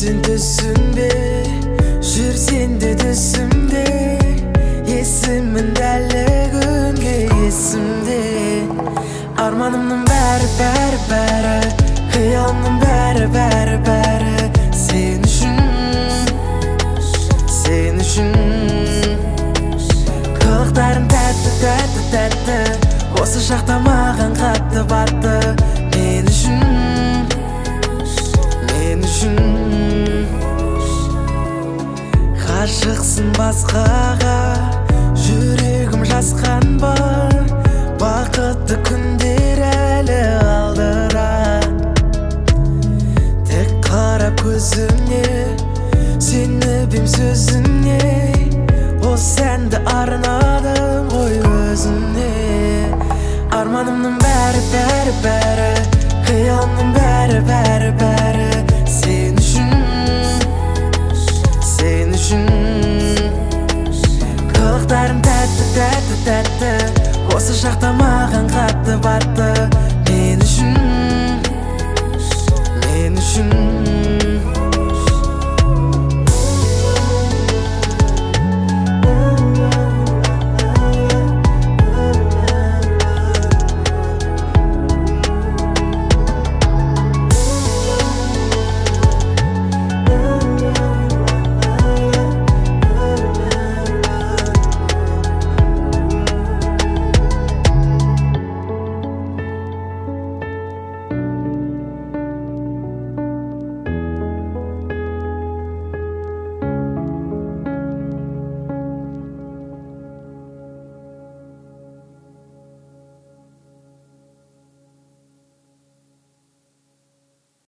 Өзің түсінбе, жүрсен де түсімде. Есімін әлі күнге есімде. Арманымның бәрі қиялымның бәрі сен үшін, сен үшін. Қылықтарың тәтті, осы шақта маған қатты батты. Мен үшін, мен үшін. Ғашықсың басқаға, жүрегім жасқанба. Бақытты күндер әлі алдыра. Тек қарап көзіңе, сеніп сөзіңе. Осы әнді арнадым ғой өзіңе. Арманымның бәрі қиялымның бәрі сен үшін, сен үшін. Қылықтарың тәтті, осы шақта маған қатты батты.